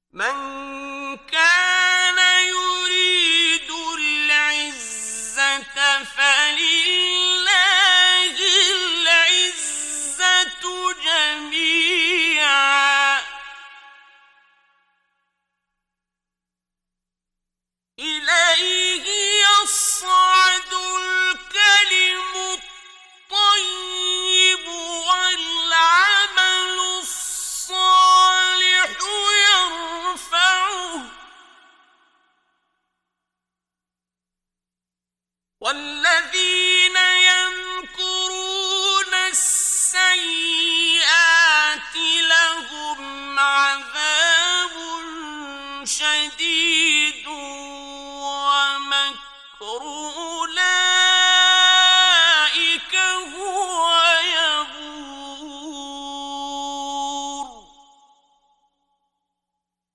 من كان يريد العزة فلله العزة جميعا إليه يصعد الكلم الطيب والعمل الصالح يرفعه والذين يمكرون السيئات لهم عذاب شديد ومكر